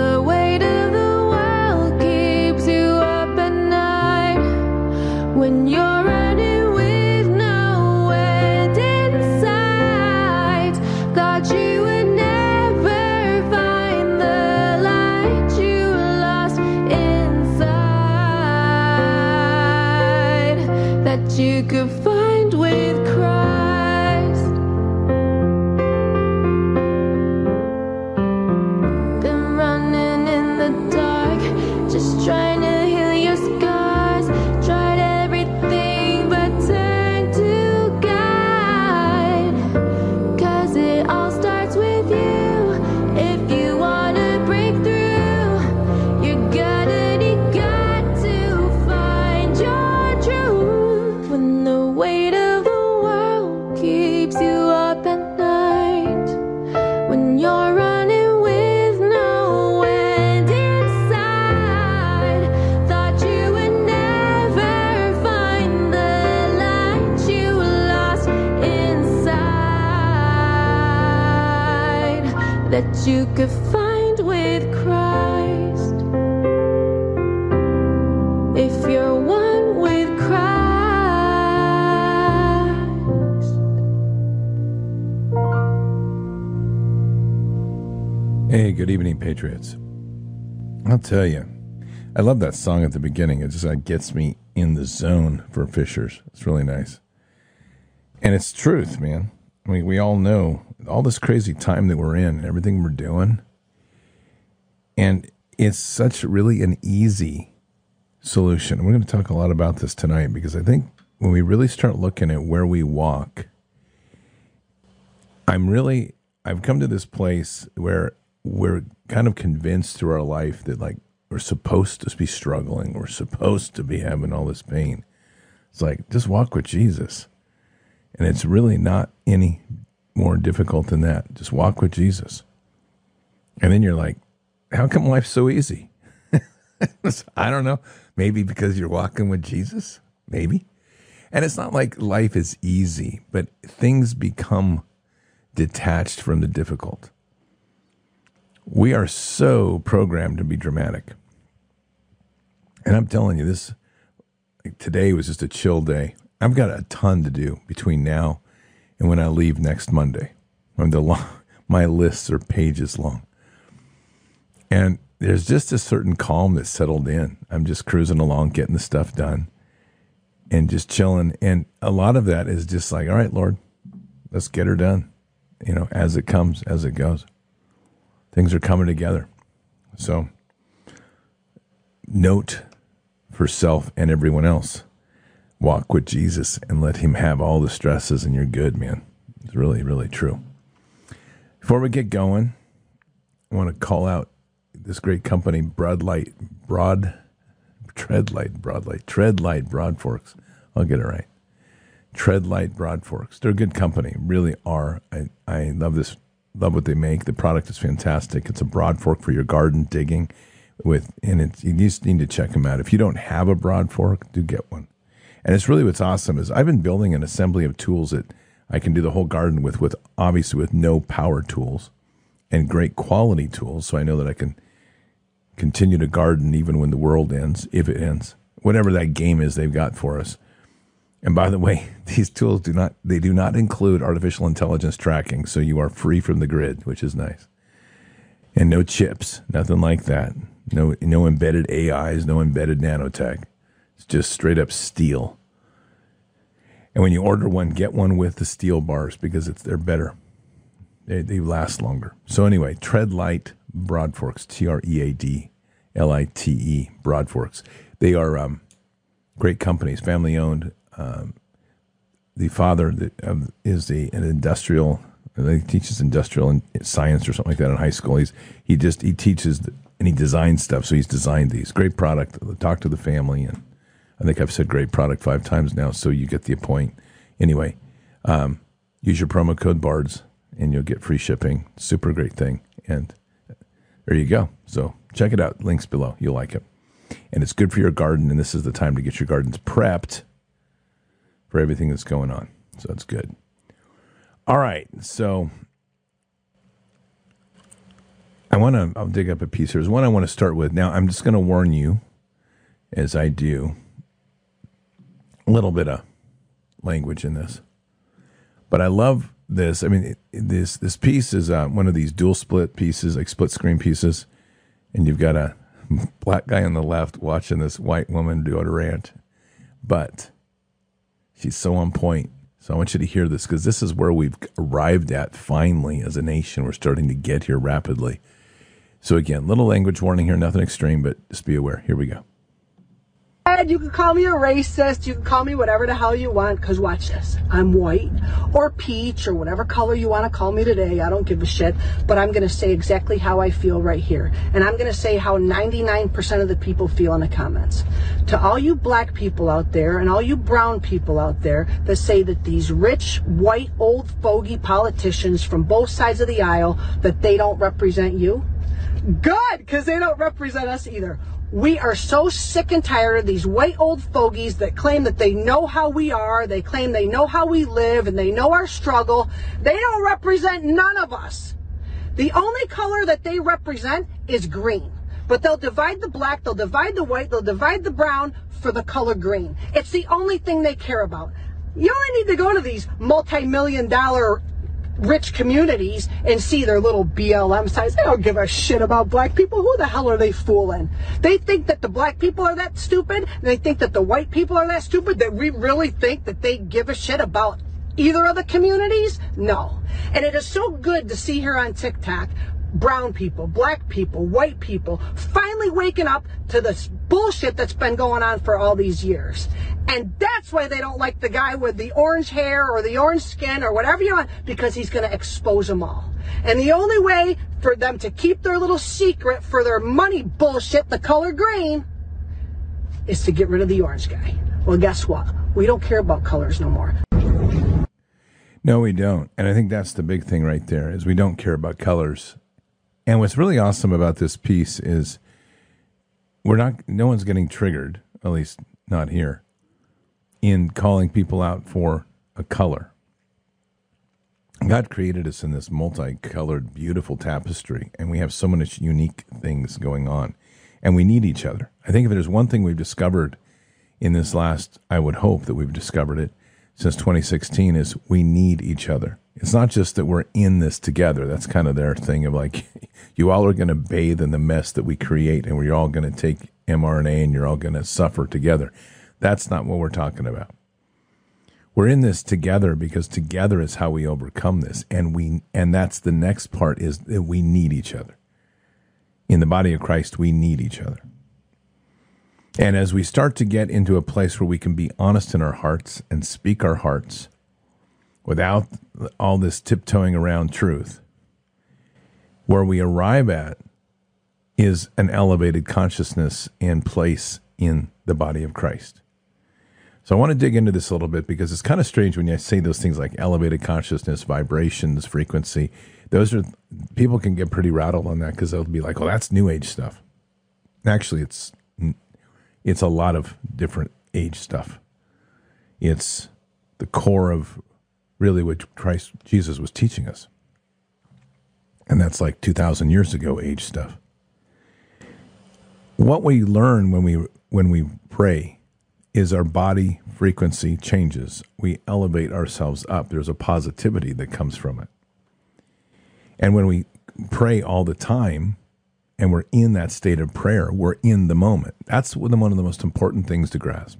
the weight of the world keeps you up at night, when you're running with no end in sight, thought you would never find the light you lost inside, that you could find with Christ. Been running in the dark, just trying to heal your scars. Tried everything but turned to God, 'cause it all starts with you. If you wanna break through, you're gonna need God to find your truth, when the weight of the world keeps you up at night, when you're running with no end inside, thought you would never find the light you lost inside, that you could find with Christ. If you're one with Christ. Hey, good evening, Patriots. I'll tell you, I love that song at the beginning. It just gets me in the zone for Fishers. It's really nice. And it's truth, man. I mean, we all know all this crazy time that we're in and everything we're doing. And it's such really an easy solution. We're going to talk a lot about this tonight, because I think when we really start looking at where we walk, I've come to this place where we're kind of convinced through our life that, like, we're supposed to be struggling. We're supposed to be having all this pain. It's like, just walk with Jesus. And it's really not any more difficult than that. Just walk with Jesus. And then you're like, how come life's so easy? I don't know. Maybe because you're walking with Jesus? Maybe. And it's not like life is easy, but things become detached from the difficult. We are so programmed to be dramatic. And I'm telling you, this, like, today was just a chill day. I've got a ton to do between now and when I leave next Monday. My lists are pages long. And there's just a certain calm that's settled in. I'm just cruising along, getting the stuff done and just chilling. And a lot of that is just like, all right, Lord, let's get her done. You know, as it comes, as it goes. Things are coming together. So, note for self and everyone else, walk with Jesus and let him have all the stresses, and you're good, man. It's really, really true. Before we get going, I want to call out this great company, Treadlight Broad Forks. I'll get it right. Treadlight Broad Forks. They're a good company, really are. I love this, love what they make. The product is fantastic. It's a broad fork for your garden digging you just need to check them out. If you don't have a broad fork, do get one. And it's really what's awesome is I've been building an assembly of tools that I can do the whole garden with obviously with no power tools and great quality tools. So I know that I can continue to garden even when the world ends, if it ends, whatever that game is they've got for us. And by the way, these tools do not include artificial intelligence tracking, so you are free from the grid, which is nice. And no chips, nothing like that. No embedded AIs, no embedded nanotech. It's just straight up steel. And when you order one, get one with the steel bars, because they're better. They last longer. So anyway, Treadlight Broad Forks, Treadlite Broad Forks. They are great companies, family owned. The father is an industrial. He teaches industrial science or something like that in high school. He teaches and he designs stuff. So he's designed these great product. Talk to the family, and I think I've said great product 5 times now, so you get the point. Anyway, use your promo code BARDS and you'll get free shipping. Super great thing. And there you go. So check it out. Links below. You'll like it. And it's good for your garden. And this is the time to get your gardens prepped for everything that's going on. So it's good. All right. So I'll dig up a piece here. There's one I want to start with. Now, I'm just going to warn you, as I do, a little bit of language in this. But I love this. I mean, this piece is one of these dual split pieces, like split screen pieces. And you've got a black guy on the left watching this white woman do a rant. But she's so on point. So I want you to hear this, because this is where we've arrived at finally as a nation. We're starting to get here rapidly. So again, little language warning here, nothing extreme, but just be aware. Here we go. You can call me a racist, you can call me whatever the hell you want, because watch this. I'm white, or peach, or whatever color you want to call me today. I don't give a shit, but I'm going to say exactly how I feel right here. And I'm going to say how 99% of the people feel in the comments. To all you black people out there, and all you brown people out there that say that these rich, white, old fogey politicians from both sides of the aisle, that they don't represent you, good, because they don't represent us either. We are so sick and tired of these white old fogies that claim that they know how we are, they claim they know how we live, and they know our struggle. They don't represent none of us. The only color that they represent is green. But they'll divide the black, they'll divide the white, they'll divide the brown for the color green. It's the only thing they care about. You only need to go to these multi-million-dollar rich communities and see their little BLM signs. They don't give a shit about black people. Who the hell are they fooling? They think that the black people are that stupid, and they think that the white people are that stupid, that we really think that they give a shit about either of the communities? No. And it is so good to see here on TikTok brown people, black people, white people finally waking up to this bullshit that's been going on for all these years. And that's why they don't like the guy with the orange hair or the orange skin or whatever you want, because he's going to expose them all. And the only way for them to keep their little secret for their money bullshit, the color green, is to get rid of the orange guy. Well, guess what? We don't care about colors no more. No, we don't. And I think that's the big thing right there, is we don't care about colors. And what's really awesome about this piece is no one's getting triggered, at least not here, in calling people out for a color. God created us in this multicolored, beautiful tapestry, and we have so many unique things going on, and we need each other. I think if there's one thing we've discovered in this last, I would hope that we've discovered it since 2016, is we need each other. It's not just that we're in this together. That's kind of their thing of like, you all are going to bathe in the mess that we create, and we're all going to take mRNA and you're all going to suffer together. That's not what we're talking about. We're in this together because together is how we overcome this. And that's the next part, is that we need each other. In the body of Christ, we need each other. And as we start to get into a place where we can be honest in our hearts and speak our hearts without all this tiptoeing around truth, where we arrive at is an elevated consciousness and place in the body of Christ. So I want to dig into this a little bit, because it's kind of strange when you say those things like elevated consciousness, vibrations, frequency. People can get pretty rattled on that, because they'll be like, well, that's new age stuff. Actually, it's a lot of different age stuff. It's the core of really what Jesus was teaching us. And that's like 2,000 years ago age stuff. What we learn when we pray is our body frequency changes. We elevate ourselves up. There's a positivity that comes from it. And when we pray all the time, and we're in that state of prayer, we're in the moment. That's one of the most important things to grasp.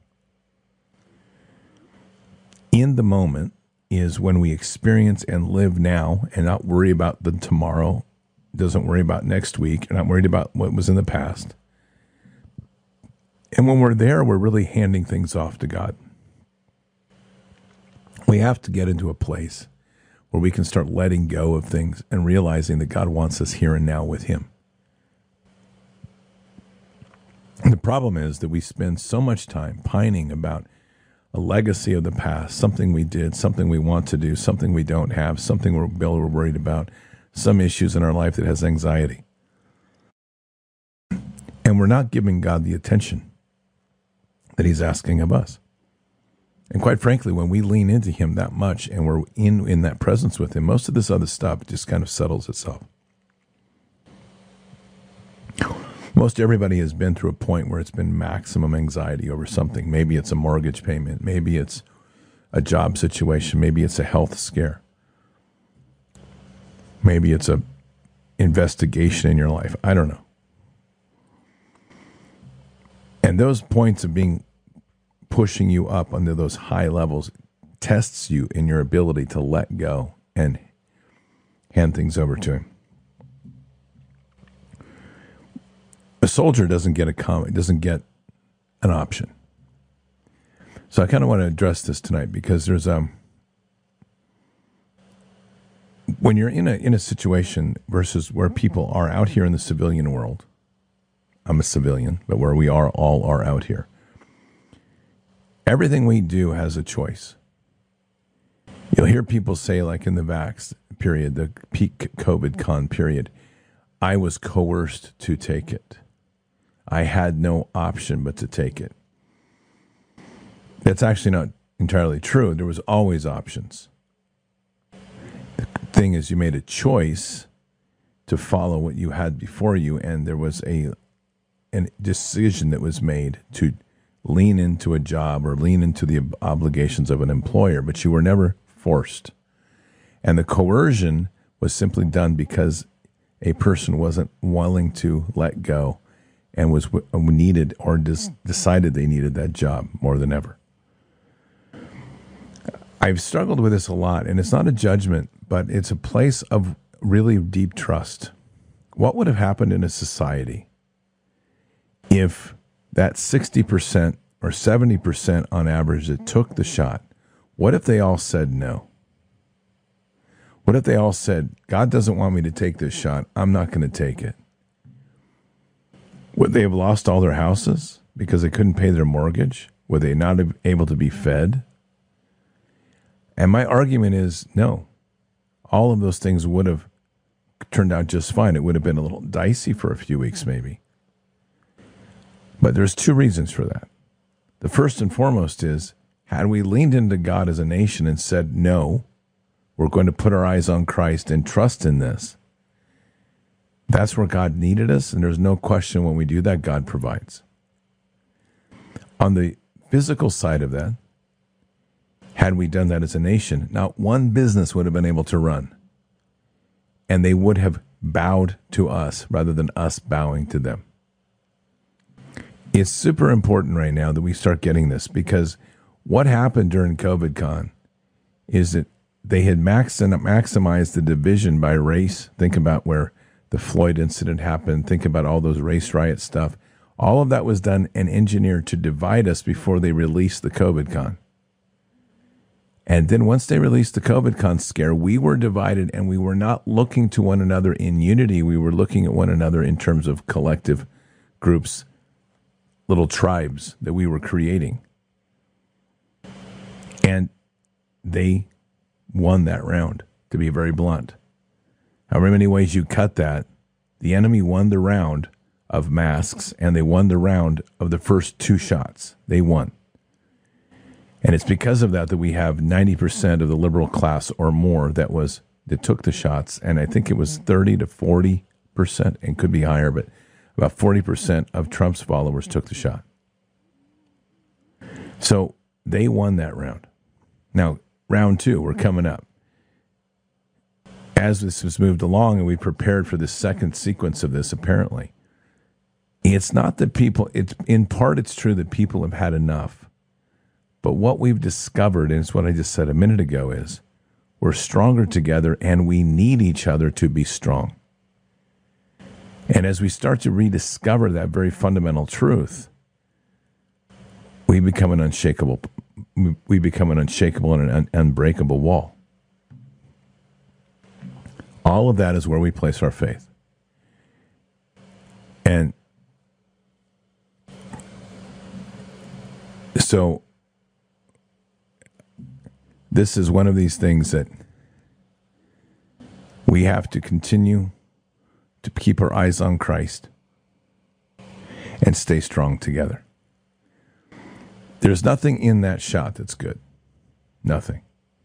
In the moment is when we experience and live now and not worry about the tomorrow, doesn't worry about next week, and not worried about what was in the past. And when we're there, we're really handing things off to God. We have to get into a place where we can start letting go of things and realizing that God wants us here and now with Him. And the problem is that we spend so much time pining about a legacy of the past, something we did, something we want to do, something we don't have, something we're worried about, some issues in our life that has anxiety. And we're not giving God the attention that He's asking of us. And quite frankly, when we lean into Him that much and we're in that presence with Him, most of this other stuff just kind of settles itself. Most everybody has been through a point where it's been maximum anxiety over something. Maybe it's a mortgage payment. Maybe it's a job situation. Maybe it's a health scare. Maybe it's a investigation in your life. I don't know. And those points of being pushing you up under those high levels tests you in your ability to let go and hand things over to him. A soldier doesn't get doesn't get an option. So I kind of want to address this tonight because there's when you're in a situation versus where people are out here in the civilian world. I'm a civilian, but where we all are out here. Everything we do has a choice. You'll hear people say, like in the vax period, the peak COVID con period, I was coerced to take it. I had no option but to take it. That's actually not entirely true. There was always options. The thing is, you made a choice to follow what you had before you, and there was a decision that was made to lean into a job or lean into the obligations of an employer, but you were never forced. And the coercion was simply done because a person wasn't willing to let go and was needed or decided they needed that job more than ever. I've struggled with this a lot, and it's not a judgment, but it's a place of really deep trust. What would have happened in a society if that 60% or 70% on average that took the shot, what if they all said no? What if they all said, God doesn't want me to take this shot, I'm not going to take it? Would they have lost all their houses because they couldn't pay their mortgage? Were they not able to be fed? And my argument is no. All of those things would have turned out just fine. It would have been a little dicey for a few weeks maybe. But there's two reasons for that. The first and foremost is, had we leaned into God as a nation and said, no, we're going to put our eyes on Christ and trust in this, that's where God needed us, and there's no question when we do that, God provides. On the physical side of that, had we done that as a nation, not one business would have been able to run, and they would have bowed to us rather than us bowing to them. It's super important right now that we start getting this, because what happened during COVID con is that they had maximized the division by race. Think about where the Floyd incident happened. Think about all those race riot stuff. All of that was done and engineered to divide us before they released the COVID con. And then once they released the COVID con scare, we were divided, and we were not looking to one another in unity. We were looking at one another in terms of collective groups, little tribes that we were creating. And they won that round, to be very blunt. However many ways you cut that, the enemy won the round of masks, and they won the round of the first two shots. They won. And it's because of that that we have 90% of the liberal class or more that took the shots. And I think it was 30 to 40%, and could be higher, but about 40% of Trump's followers took the shot. So they won that round. Now, round two, we're coming up. As this has moved along and we prepared for the second sequence of this, apparently, it's not that people, in part it's true that people have had enough. But what we've discovered, and it's what I just said a minute ago, is we're stronger together, and we need each other to be strong. And as we start to rediscover that very fundamental truth, we become an unshakable and an unbreakable wall. All of that is where we place our faith. And so this is one of these things that we have to continue to keep our eyes on Christ and stay strong together. There's nothing in that shot that's good. Nothing.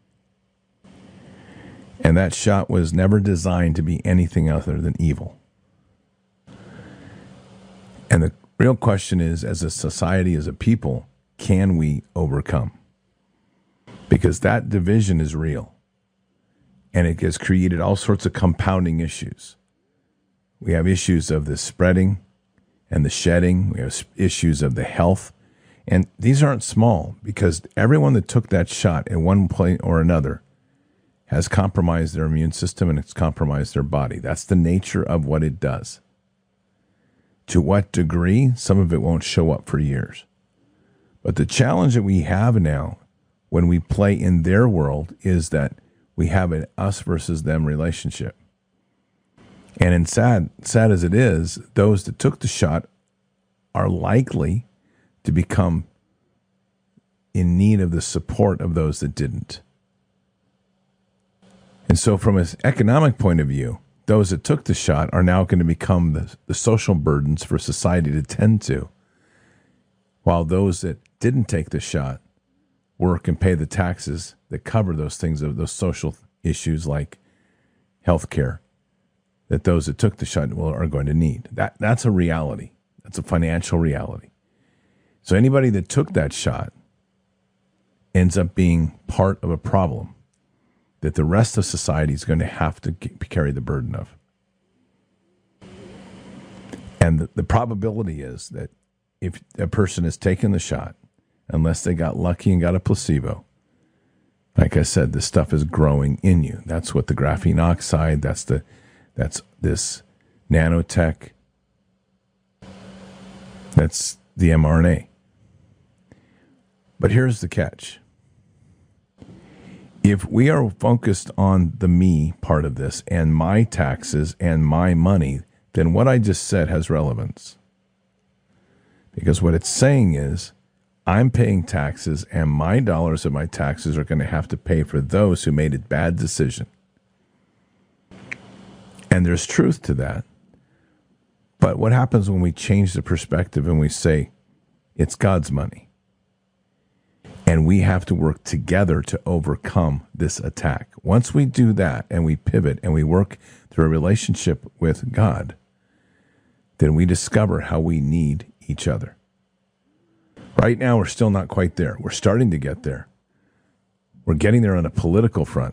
And that shot was never designed to be anything other than evil. And the real question is, as a society, as a people, can we overcome? Because that division is real. And it has created all sorts of compounding issues. We have issues of the spreading and the shedding. We have issues of the health. And these aren't small, because everyone that took that shot at one point or another has compromised their immune system and it's compromised their body. That's the nature of what it does. To what degree? Some of it won't show up for years. But the challenge that we have now when we play in their world is that we have an us versus them relationship. And in sad as it is, those that took the shot are likely to become in need of the support of those that didn't. And so from an economic point of view, those that took the shot are now going to become the social burdens for society to tend to, while those that didn't take the shot work and pay the taxes that cover those things, of those social issues like health care, that those that took the shot are going to need. That's a reality. That's a financial reality. So anybody that took that shot ends up being part of a problem that the rest of society is going to have to carry the burden of. And the probability is that if a person has taken the shot, unless they got lucky and got a placebo, like I said, this stuff is growing in you. That's what the graphene oxide, that's this nanotech, that's the mRNA. But here's the catch. If we are focused on the me part of this and my taxes and my money, then what I just said has relevance. Because what it's saying is, I'm paying taxes, and my dollars of my taxes are going to have to pay for those who made a bad decision. And there's truth to that. But what happens when we change the perspective and we say, it's God's money? And we have to work together to overcome this attack. Once we do that and we pivot and we work through a relationship with God, then we discover how we need each other. Right now, we're still not quite there. We're starting to get there. We're getting there on a political front.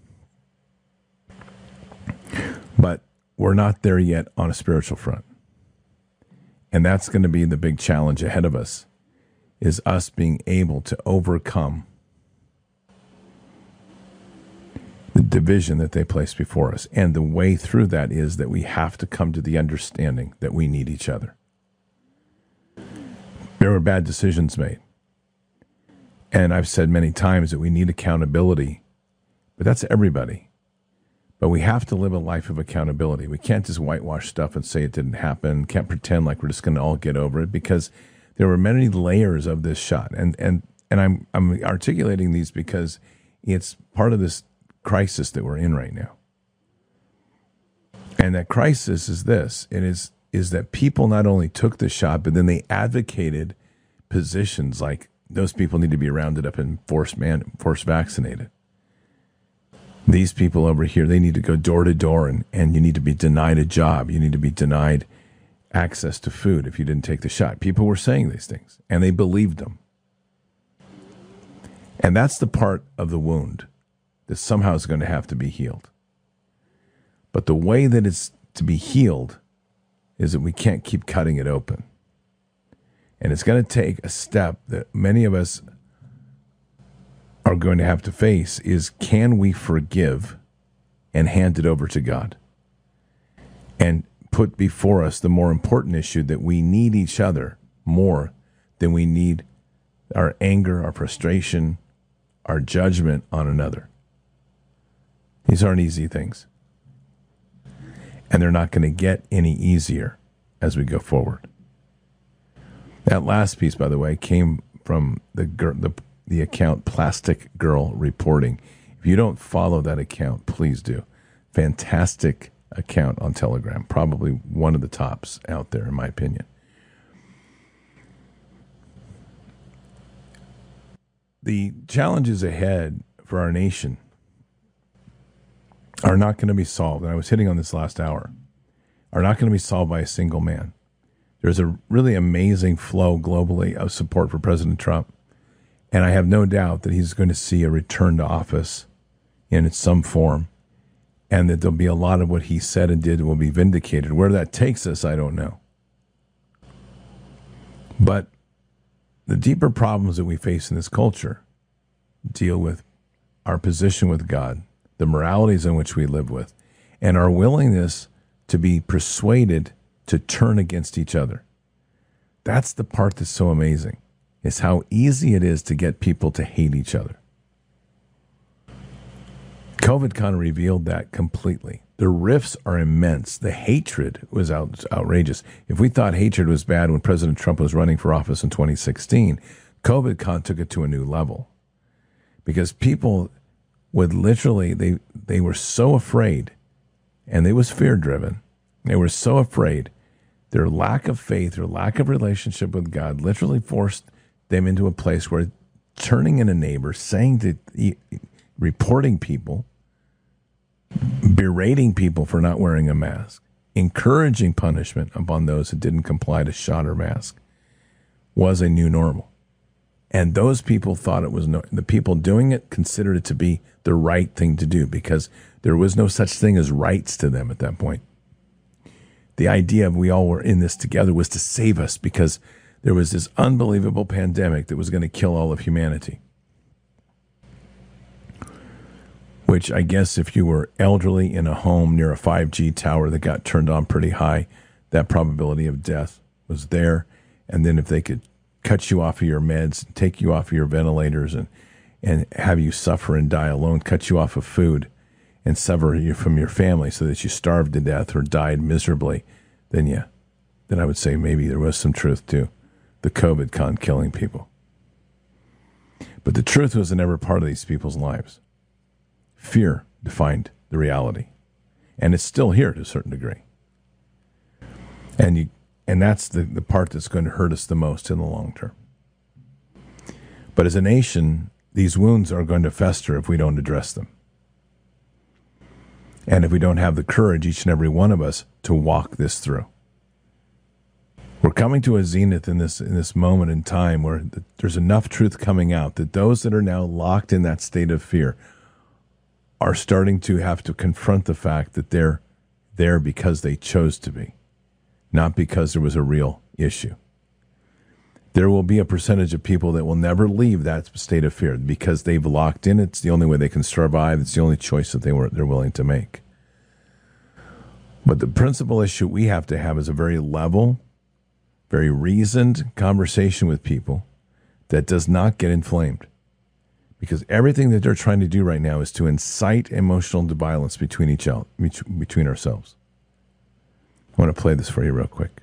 But we're not there yet on a spiritual front. And that's going to be the big challenge ahead of us, is us being able to overcome the division that they place before us. And the way through that is that we have to come to the understanding that we need each other. There were bad decisions made. And I've said many times that we need accountability, but that's everybody. But we have to live a life of accountability. We can't just whitewash stuff and say it didn't happen. Can't pretend like we're just going to all get over it, because there were many layers of this shot. And I'm articulating these because it's part of this crisis that we're in right now. And that crisis is this. It is that people not only took the shot, but then they advocated positions like those people need to be rounded up and force vaccinated. These people over here, they need to go door to door, and you need to be denied a job. You need to be denied access to food if you didn't take the shot. People were saying these things, and they believed them. And that's the part of the wound that somehow is going to have to be healed. But the way that it's to be healed is that we can't keep cutting it open. And it's going to take a step that many of us are going to have to face, is, can we forgive and hand it over to God? And put before us the more important issue that we need each other more than we need our anger, our frustration, our judgment on another. These aren't easy things. And they're not going to get any easier as we go forward. That last piece, by the way, came from the account Plastic Girl Reporting. If you don't follow that account, please do. Fantastic account on Telegram. Probably one of the tops out there, in my opinion. The challenges ahead for our nation are not going to be solved, and I was hitting on this last hour, are not going to be solved by a single man. There's a really amazing flow globally of support for President Trump. And I have no doubt that he's going to see a return to office in some form, and that there'll be a lot of what he said and did will be vindicated. Where that takes us, I don't know. But the deeper problems that we face in this culture deal with our position with God, the moralities in which we live with, and our willingness to be persuaded to turn against each other. That's the part that's so amazing, is how easy it is to get people to hate each other. COVID kind of revealed that completely. The rifts are immense. The hatred was outrageous. If we thought hatred was bad when President Trump was running for office in 2016, COVID took it to a new level. Because people would literally, they were so afraid, and it was fear-driven. They were so afraid. Their lack of faith, their lack of relationship with God literally forced them into a place where turning in a neighbor, reporting people, berating people for not wearing a mask, encouraging punishment upon those who didn't comply to shot or mask was a new normal. And those people thought it was the people doing it considered it to be the right thing to do, because there was no such thing as rights to them at that point. The idea of we all were in this together was to save us, because there was this unbelievable pandemic that was going to kill all of humanity. Which I guess if you were elderly in a home near a 5G tower that got turned on pretty high, that probability of death was there. And then if they could cut you off of your meds, take you off of your ventilators, and have you suffer and die alone, cut you off of food and sever you from your family so that you starved to death or died miserably, then I would say maybe there was some truth to the COVID killing people. But the truth was never part of these people's lives. Fear defined the reality, and it's still here to a certain degree. And that's the part that's going to hurt us the most in the long term. But as a nation, these wounds are going to fester if we don't address them. And if we don't have the courage, each and every one of us, to walk this through. We're coming to a zenith in this moment in time where there's enough truth coming out that those that are now locked in that state of fear are starting to have to confront the fact that they're there because they chose to be, not because there was a real issue. There will be a percentage of people that will never leave that state of fear because they've locked in. It's the only way they can survive. It's the only choice that they're willing to make. But the principal issue we have to have is a very level, very reasoned conversation with people that does not get inflamed. Because everything that they're trying to do right now is to incite emotional violence between ourselves. I want to play this for you real quick.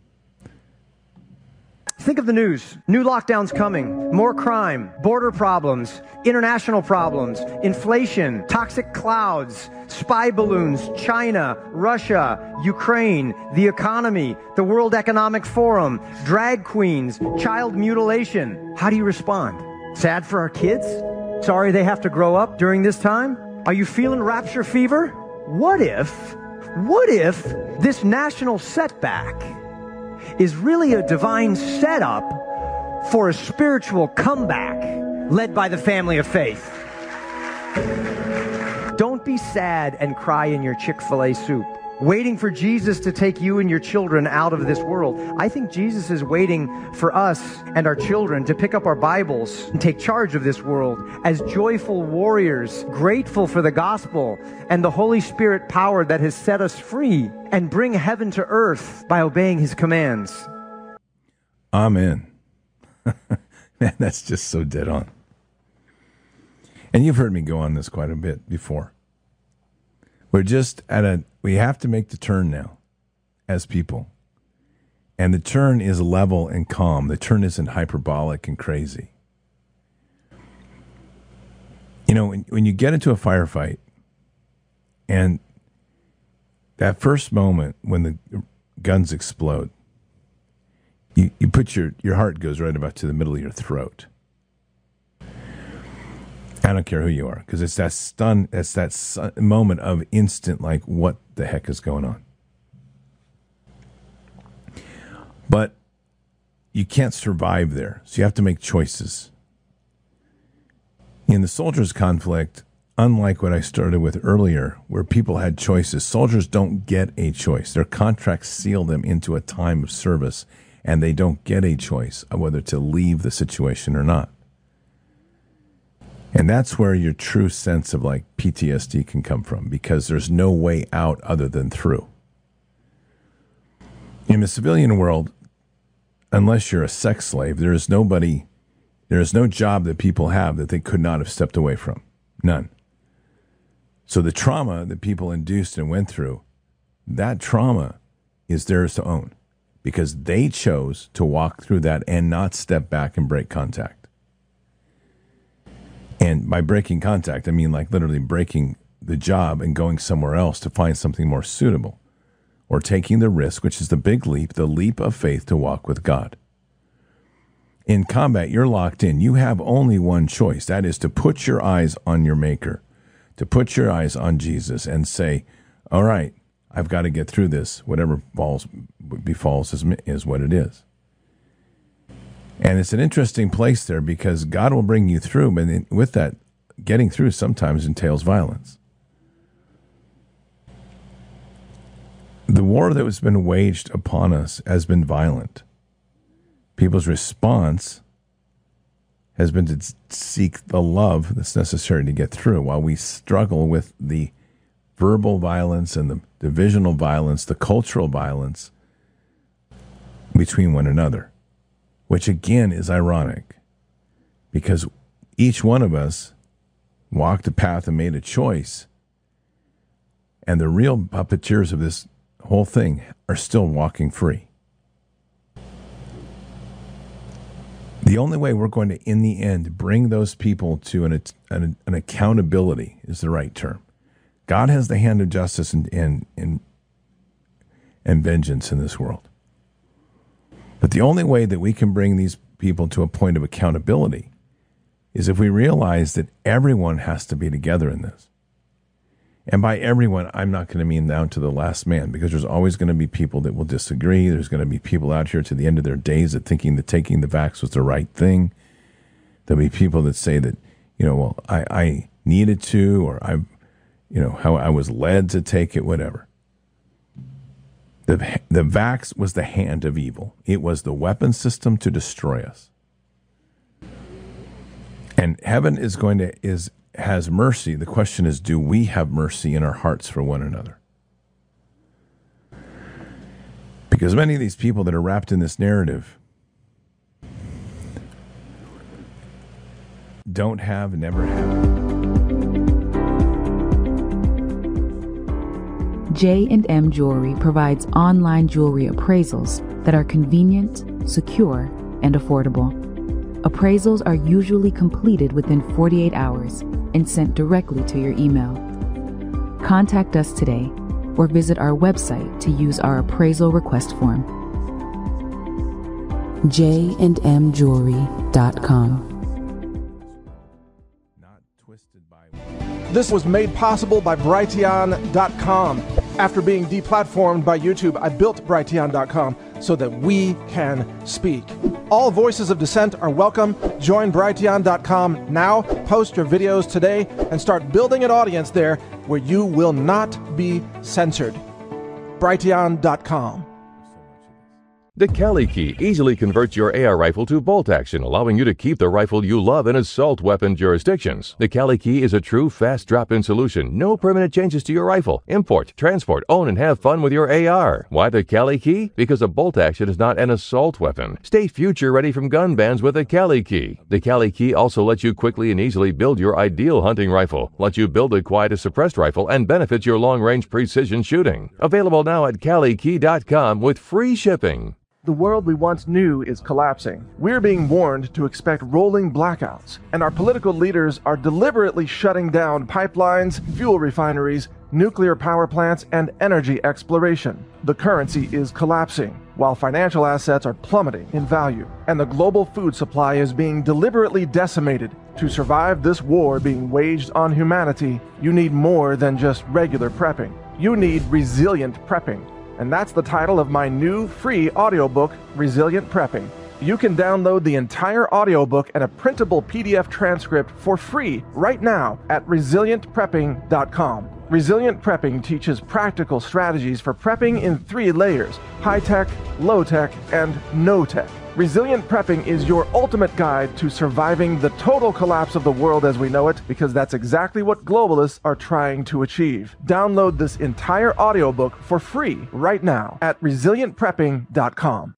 Think of the news. New lockdowns coming, more crime, border problems, international problems, inflation, toxic clouds, spy balloons, China, Russia, Ukraine, the economy, the World Economic Forum, drag queens, child mutilation. How do you respond? Sad for our kids? Sorry they have to grow up during this time? Are you feeling rapture fever? What if this national setback is really a divine setup for a spiritual comeback led by the family of faith? Don't be sad and cry in your Chick-fil-A soup, waiting for Jesus to take you and your children out of this world. I think Jesus is waiting for us and our children to pick up our Bibles and take charge of this world as joyful warriors, grateful for the gospel and the Holy Spirit power that has set us free, and bring heaven to earth by obeying his commands. Amen. Man, that's just so dead on. And you've heard me go on this quite a bit before. We have to make the turn now as people. And the turn is level and calm. The turn isn't hyperbolic and crazy. You know, when you get into a firefight, and that first moment when the guns explode, you put your heart goes right about to the middle of your throat. I don't care who you are, because it's that moment of instant, like, what the heck is going on? But you can't survive there, so you have to make choices. In the soldiers' conflict, unlike what I started with earlier, where people had choices, soldiers don't get a choice. Their contracts seal them into a time of service, and they don't get a choice of whether to leave the situation or not. And that's where your true sense of like PTSD can come from, because there's no way out other than through. In the civilian world, unless you're a sex slave, there is no job that people have that they could not have stepped away from. None. So the trauma that people induced and went through, that trauma is theirs to own, because they chose to walk through that and not step back and break contact. And by breaking contact, I mean like literally breaking the job and going somewhere else to find something more suitable, or taking the risk, which is the big leap, the leap of faith to walk with God. In combat, you're locked in. You have only one choice. That is to put your eyes on your Maker, to put your eyes on Jesus and say, all right, I've got to get through this. Whatever befalls is what it is. And it's an interesting place there, because God will bring you through, but with that, getting through sometimes entails violence. The war that has been waged upon us has been violent. People's response has been to seek the love that's necessary to get through, while we struggle with the verbal violence and the divisional violence, the cultural violence between one another, which again is ironic, because each one of us walked a path and made a choice, and the real puppeteers of this whole thing are still walking free. The only way we're going to, in the end, bring those people to an accountability is the right term. God has the hand of justice and vengeance in this world. But the only way that we can bring these people to a point of accountability is if we realize that everyone has to be together in this. And by everyone, I'm not going to mean down to the last man, because there's always going to be people that will disagree. There's going to be people out here to the end of their days that thinking that taking the vax was the right thing. There'll be people that say that, well, I needed to, or how I was led to take it, whatever. The vax was the hand of evil. It was the weapon system to destroy us. And heaven has mercy. The question is, do we have mercy in our hearts for one another? Because many of these people that are wrapped in this narrative don't have, never have. J&M Jewelry provides online jewelry appraisals that are convenient, secure, and affordable. Appraisals are usually completed within 48 hours and sent directly to your email. Contact us today or visit our website to use our appraisal request form. jandmjewelry.com. This was made possible by Brighteon.com. After being deplatformed by YouTube, I built Brighteon.com so that we can speak. All voices of dissent are welcome. Join Brighteon.com now, post your videos today, and start building an audience there where you will not be censored. Brighteon.com. The Cali Key easily converts your AR rifle to bolt action, allowing you to keep the rifle you love in assault weapon jurisdictions. The Cali Key is a true fast drop-in solution. No permanent changes to your rifle. Import, transport, own, and have fun with your AR. Why the Cali Key? Because a bolt action is not an assault weapon. Stay future ready from gun bans with the Cali Key. The Cali Key also lets you quickly and easily build your ideal hunting rifle, lets you build a quiet as suppressed rifle, and benefits your long-range precision shooting. Available now at CaliKey.com with free shipping. The world we once knew is collapsing. We're being warned to expect rolling blackouts, and our political leaders are deliberately shutting down pipelines, fuel refineries, nuclear power plants, and energy exploration. The currency is collapsing, while financial assets are plummeting in value, and the global food supply is being deliberately decimated. To survive this war being waged on humanity, you need more than just regular prepping. You need resilient prepping. And that's the title of my new free audiobook, Resilient Prepping. You can download the entire audiobook and a printable PDF transcript for free right now at resilientprepping.com. Resilient Prepping teaches practical strategies for prepping in 3 layers: high-tech, low-tech, and no-tech. Resilient Prepping is your ultimate guide to surviving the total collapse of the world as we know it, because that's exactly what globalists are trying to achieve. Download this entire audiobook for free right now at resilientprepping.com.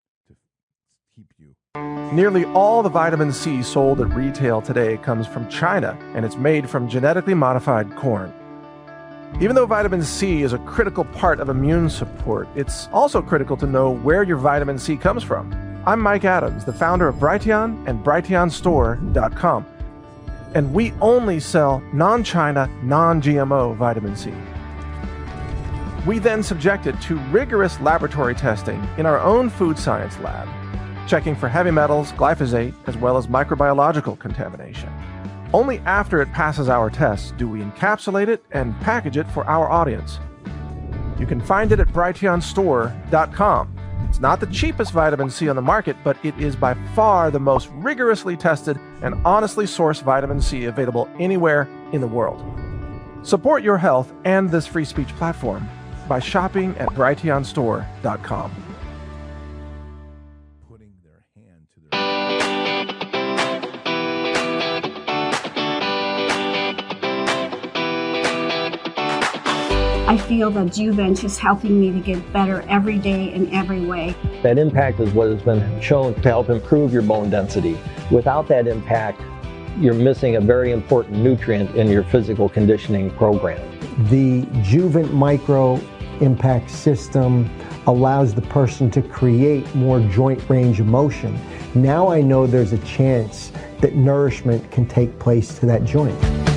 Nearly all the vitamin C sold at retail today comes from China, and it's made from genetically modified corn. Even though vitamin C is a critical part of immune support, it's also critical to know where your vitamin C comes from. I'm Mike Adams, the founder of Brighteon and BrighteonStore.com, and we only sell non-China, non-GMO vitamin C. We then subject it to rigorous laboratory testing in our own food science lab, checking for heavy metals, glyphosate, as well as microbiological contamination. Only after it passes our tests do we encapsulate it and package it for our audience. You can find it at BrighteonStore.com. It's not the cheapest vitamin C on the market, but it is by far the most rigorously tested and honestly sourced vitamin C available anywhere in the world. Support your health and this free speech platform by shopping at BrighteonStore.com. I feel that Juvent is helping me to get better every day in every way. That impact is what has been shown to help improve your bone density. Without that impact, you're missing a very important nutrient in your physical conditioning program. The Juvent Micro Impact System allows the person to create more joint range of motion. Now I know there's a chance that nourishment can take place to that joint.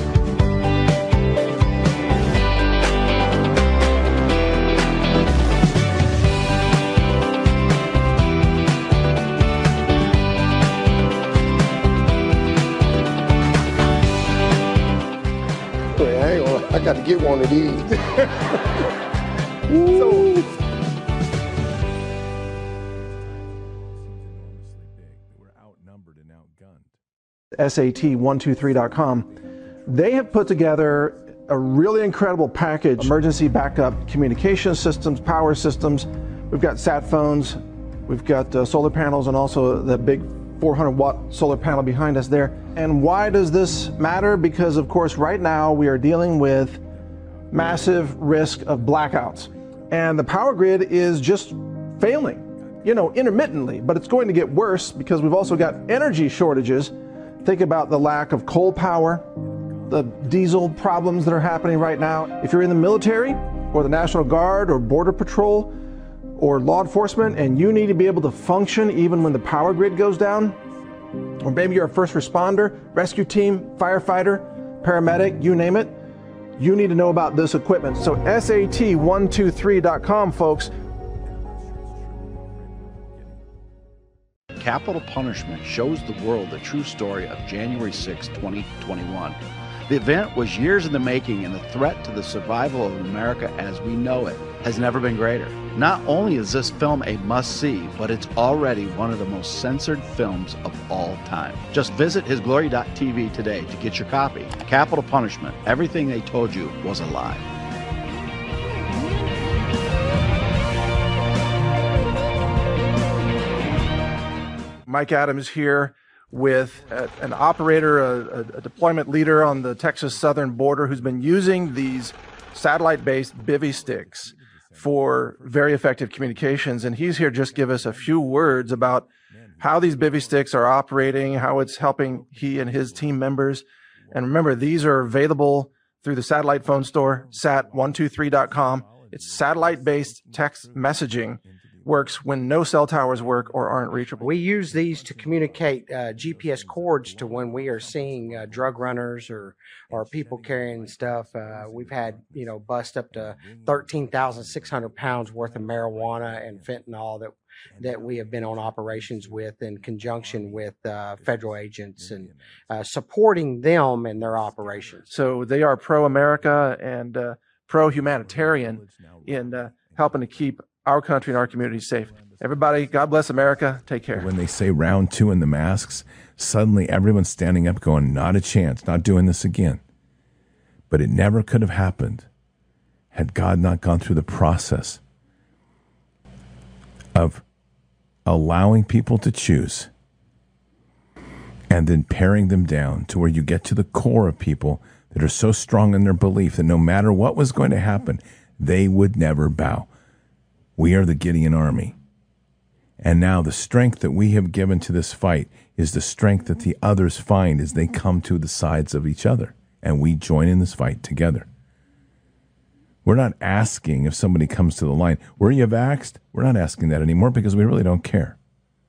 I got to get one of these. SAT123.com, they have put together a really incredible package: emergency backup communication systems, power systems. We've got sat phones, we've got solar panels, and also the big 400-watt solar panel behind us there. And why does this matter? Because, of course, right now we are dealing with massive risk of blackouts. And the power grid is just failing, intermittently, but it's going to get worse because we've also got energy shortages. Think about the lack of coal power, the diesel problems that are happening right now. If you're in the military or the National Guard or Border Patrol or law enforcement and you need to be able to function even when the power grid goes down, or maybe you're a first responder, rescue team, firefighter, paramedic, you name it, you need to know about this equipment. So SAT123.com, folks. Capital Punishment shows the world the true story of January 6, 2021. The event was years in the making, and the threat to the survival of America as we know it has never been greater. Not only is this film a must-see, but it's already one of the most censored films of all time. Just visit hisglory.tv today to get your copy. Capital Punishment. Everything they told you was a lie. Mike Adams here with an operator, a deployment leader on the Texas southern border who's been using these satellite-based bivy sticks for very effective communications. And he's here just give us a few words about how these bivy sticks are operating, how it's helping he and his team members. And remember, these are available through the satellite phone store, sat123.com. It's satellite-based text messaging. Works when no cell towers work or aren't reachable. We use these to communicate GPS cords to when we are seeing drug runners or people carrying stuff. We've had, bust up to 13,600 pounds worth of marijuana and fentanyl that we have been on operations with in conjunction with federal agents and supporting them in their operations. So they are pro-America and pro-humanitarian in helping to keep our country and our community safe. Everybody, God bless America. Take care. When they say round 2 in the masks, suddenly everyone's standing up going, not a chance, not doing this again. But it never could have happened had God not gone through the process of allowing people to choose and then paring them down to where you get to the core of people that are so strong in their belief that no matter what was going to happen, they would never bow. We are the Gideon army. And now the strength that we have given to this fight is the strength that the others find as they come to the sides of each other. And we join in this fight together. We're not asking if somebody comes to the line, were you vaxxed? We're not asking that anymore because we really don't care.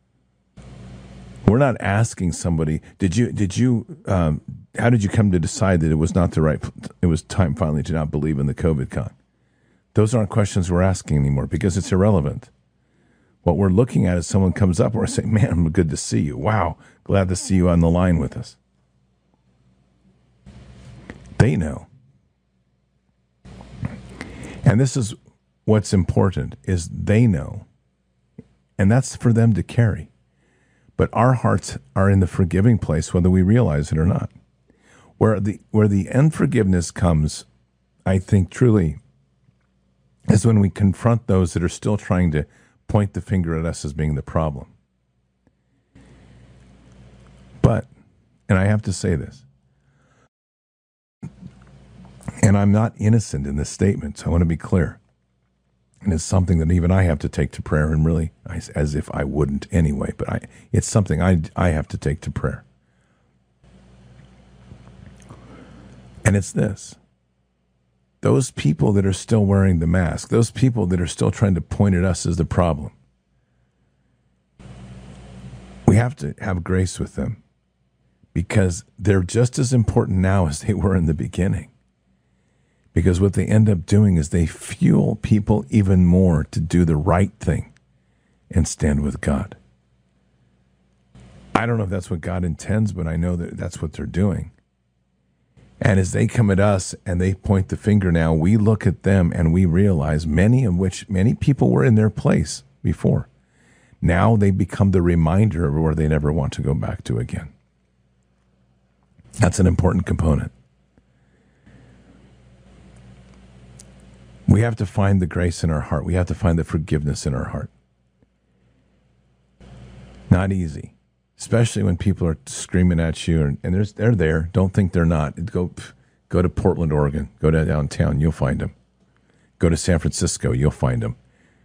We're not asking somebody, how did you come to decide that it was not it was time finally to not believe in the COVID con? Those aren't questions we're asking anymore because it's irrelevant. What we're looking at is someone comes up and we're saying, man, I'm good to see you. Wow, glad to see you on the line with us. They know. And this is what's important, is they know. And that's for them to carry. But our hearts are in the forgiving place whether we realize it or not. Where the unforgiveness comes, I think truly, is when we confront those that are still trying to point the finger at us as being the problem. But, and I have to say this, and I'm not innocent in this statement, so I want to be clear. And it's something that even I have to take to prayer, and really, as if I wouldn't anyway, but it's something I have to take to prayer. And it's this. Those people that are still wearing the mask, those people that are still trying to point at us as the problem, we have to have grace with them because they're just as important now as they were in the beginning. Because what they end up doing is they fuel people even more to do the right thing and stand with God. I don't know if that's what God intends, but I know that that's what they're doing. And as they come at us and they point the finger now, we look at them and we realize many people were in their place before. Now they become the reminder of where they never want to go back to again. That's an important component. We have to find the grace in our heart. We have to find the forgiveness in our heart. Not easy, especially when people are screaming at you and they're there. Don't think they're not. Go to Portland, Oregon. Go to downtown. You'll find them. Go to San Francisco. You'll find them.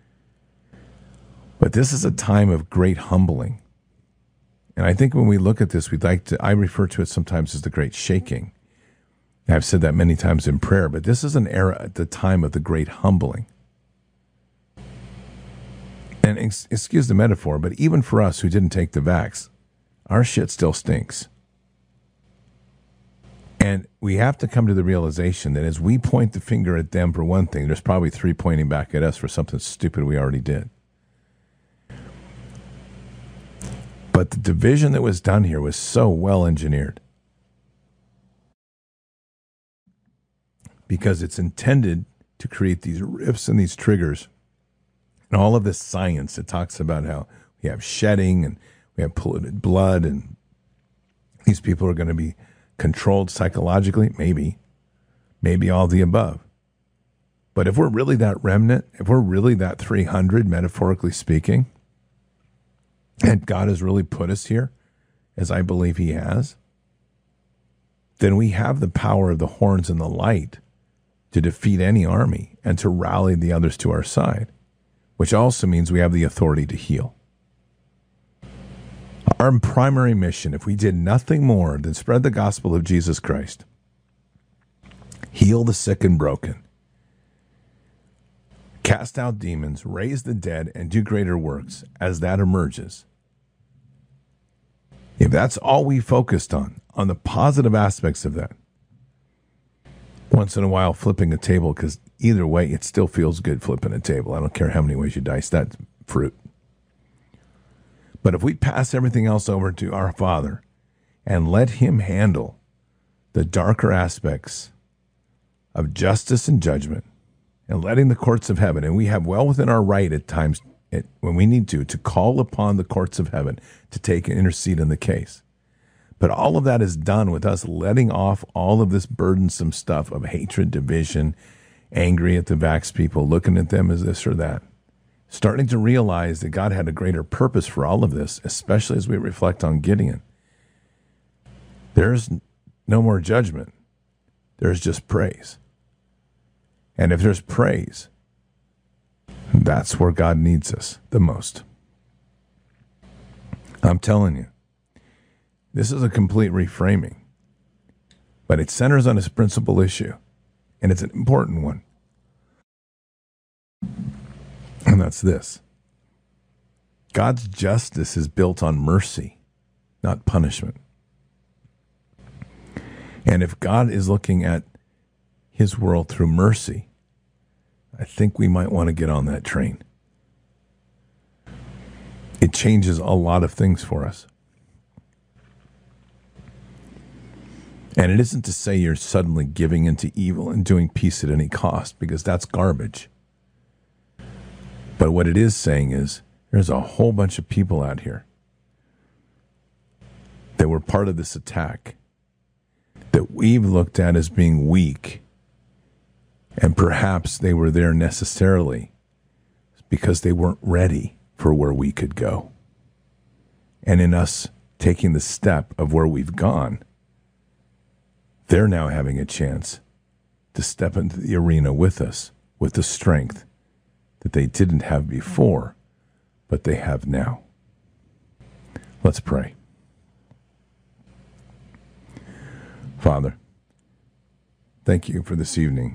But this is a time of great humbling. And I think when we look at this, I refer to it sometimes as the great shaking. I've said that many times in prayer, but this is an era at the time of the great humbling. And excuse the metaphor, but even for us who didn't take the vax, our shit still stinks. And we have to come to the realization that as we point the finger at them for one thing, there's probably 3 pointing back at us for something stupid we already did. But the division that was done here was so well engineered. Because it's intended to create these rifts and these triggers. And all of this science that talks about how we have shedding and we have polluted blood and these people are going to be controlled psychologically, maybe all the above. But if we're really that remnant, if we're really that 300, metaphorically speaking, and God has really put us here, as I believe he has, then we have the power of the horns and the light to defeat any army and to rally the others to our side, which also means we have the authority to heal. Our primary mission, if we did nothing more than spread the gospel of Jesus Christ, heal the sick and broken, cast out demons, raise the dead, and do greater works as that emerges. If that's all we focused on the positive aspects of that, once in a while flipping a table, because either way, it still feels good flipping a table. I don't care how many ways you dice that fruit. But if we pass everything else over to our Father and let him handle the darker aspects of justice and judgment, and letting the courts of heaven, and we have well within our right at times when we need to call upon the courts of heaven to take and intercede in the case. But all of that is done with us letting off all of this burdensome stuff of hatred, division, angry at the vax people, looking at them as this or that. Starting to realize that God had a greater purpose for all of this, especially as we reflect on Gideon. There's no more judgment. There's just praise. And if there's praise, that's where God needs us the most. I'm telling you, this is a complete reframing, but it centers on this principal issue, and it's an important one. And that's this. God's justice is built on mercy, not punishment. And if God is looking at his world through mercy, I think we might want to get on that train. It changes a lot of things for us. And it isn't to say you're suddenly giving into evil and doing peace at any cost, because that's garbage. But what it is saying is there's a whole bunch of people out here that were part of this attack that we've looked at as being weak. And perhaps they were there necessarily because they weren't ready for where we could go. And in us taking the step of where we've gone, they're now having a chance to step into the arena with us with the strength that they didn't have before, but they have now. Let's pray. Father, thank you for this evening.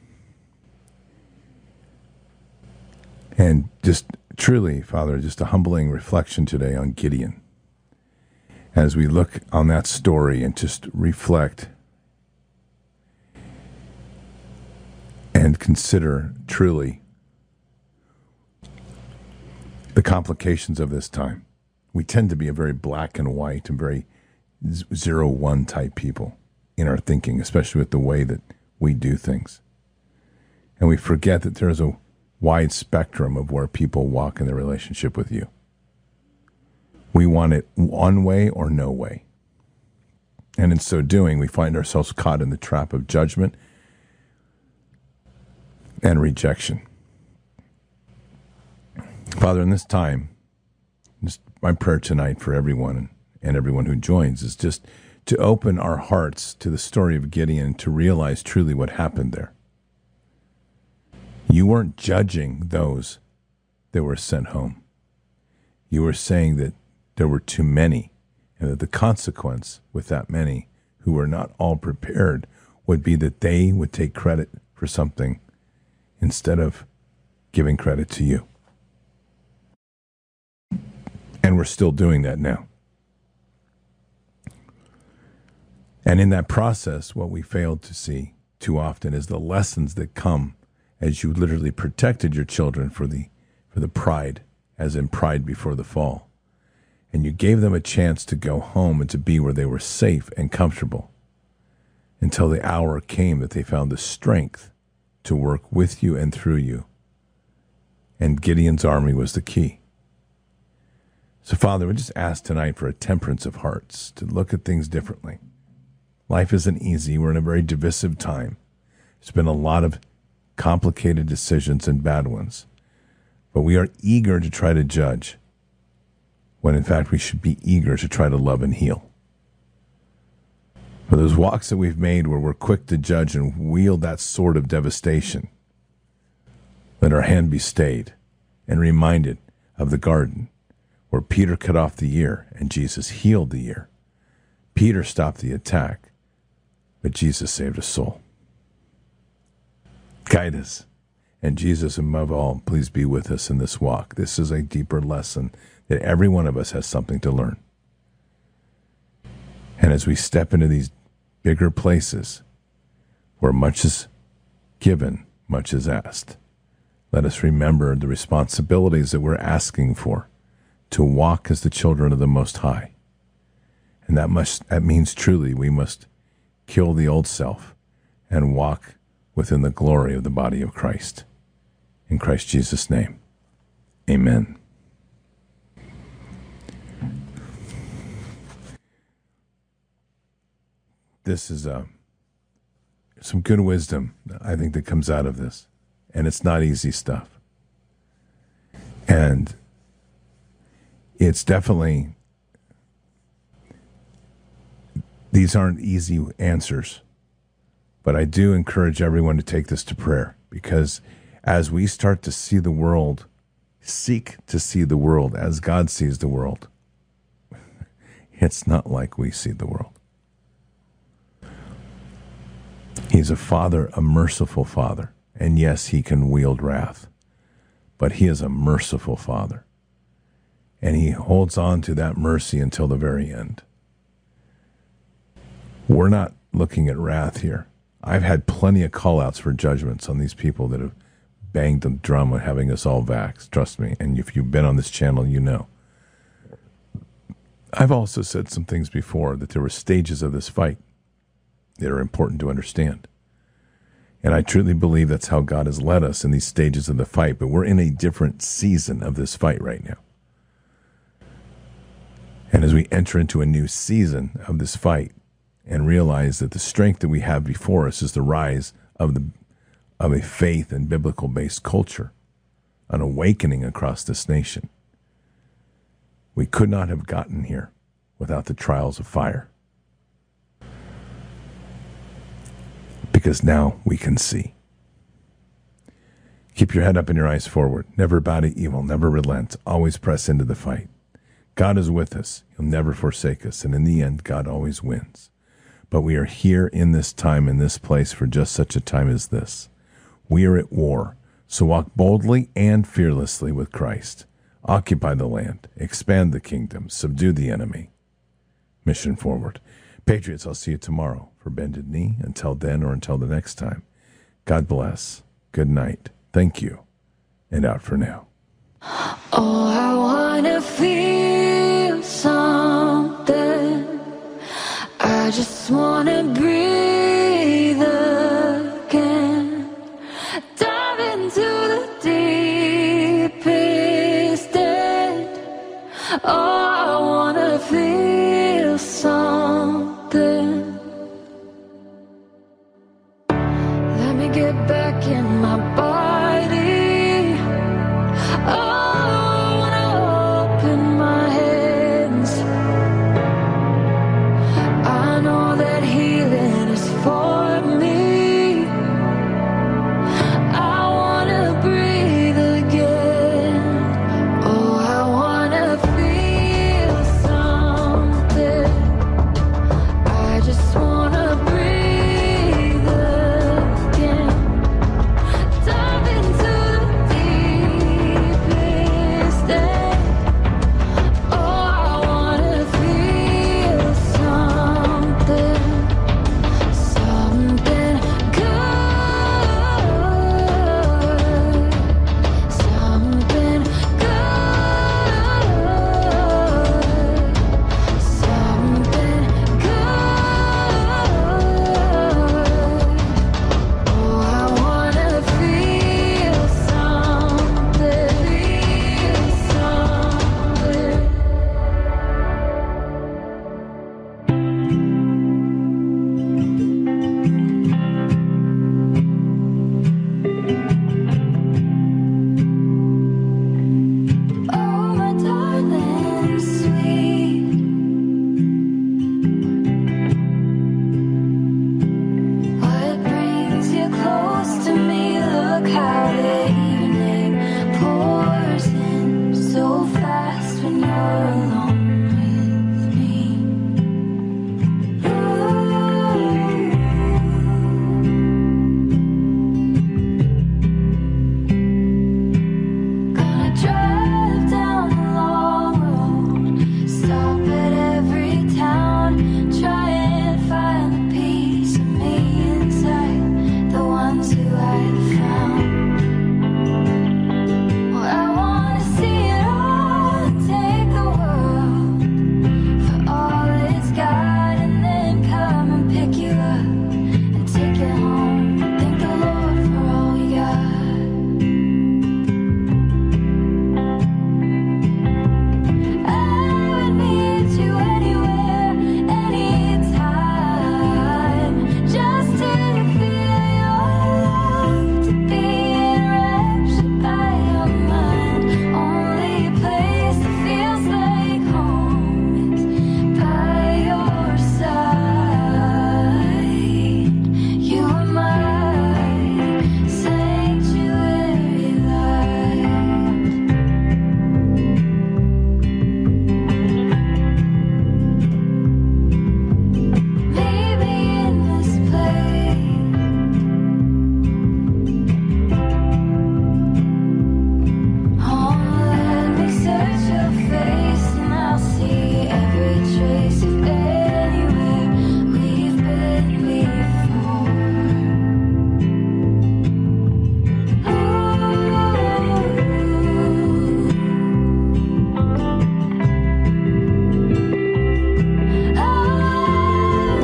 And just truly, Father, just a humbling reflection today on Gideon. As we look on that story and just reflect and consider truly the complications of this time. We tend to be a very black and white and very 0-1 type people in our thinking, especially with the way that we do things. And we forget that there's a wide spectrum of where people walk in their relationship with you. We want it one way or no way. And in so doing, we find ourselves caught in the trap of judgment and rejection. Father, in this time, just my prayer tonight for everyone and everyone who joins is just to open our hearts to the story of Gideon, to realize truly what happened there. You weren't judging those that were sent home. You were saying that there were too many, and that the consequence with that many who were not all prepared would be that they would take credit for something instead of giving credit to you. And we're still doing that now. And in that process, what we failed to see too often is the lessons that come as you literally protected your children for the pride, as in pride before the fall. And you gave them a chance to go home and to be where they were safe and comfortable until the hour came that they found the strength to work with you and through you. And Gideon's army was the key. So, Father, we just ask tonight for a temperance of hearts, to look at things differently. Life isn't easy. We're in a very divisive time. There's been a lot of complicated decisions and bad ones. But we are eager to try to judge, when in fact we should be eager to try to love and heal. For those walks that we've made where we're quick to judge and wield that sword of devastation, let our hand be stayed and reminded of the garden where Peter cut off the ear and Jesus healed the ear. Peter stopped the attack, but Jesus saved a soul. Guide us. And Jesus, above all, please be with us in this walk. This is a deeper lesson that every one of us has something to learn. And as we step into these bigger places where much is given, much is asked, let us remember the responsibilities that we're asking for, to walk as the children of the Most High. And that means truly we must kill the old self and walk within the glory of the body of Christ. In Christ Jesus' name, amen. This is some good wisdom, I think, that comes out of this. And it's not easy stuff. And it's definitely, these aren't easy answers. But I do encourage everyone to take this to prayer, because as we start to see the world, seek to see the world as God sees the world, it's not like we see the world. He's a father, a merciful father. And yes, he can wield wrath, but he is a merciful father. And he holds on to that mercy until the very end. We're not looking at wrath here. I've had plenty of call-outs for judgments on these people that have banged the drum of having us all vaxxed. Trust me. And if you've been on this channel, you know. I've also said some things before, that there were stages of this fight that are important to understand. And I truly believe that's how God has led us in these stages of the fight. But we're in a different season of this fight right now. And as we enter into a new season of this fight and realize that the strength that we have before us is the rise of a faith and biblical-based culture, an awakening across this nation, we could not have gotten here without the trials of fire. Because now we can see. Keep your head up and your eyes forward. Never bow to evil. Never relent. Always press into the fight. God is with us. He'll never forsake us. And in the end, God always wins. But we are here in this time, in this place, for just such a time as this. We are at war. So walk boldly and fearlessly with Christ. Occupy the land. Expand the kingdom. Subdue the enemy. Mission forward. Patriots, I'll see you tomorrow for Bended Knee. Until then, or until the next time, God bless. Good night. Thank you. And out for now. Oh, I wanna feel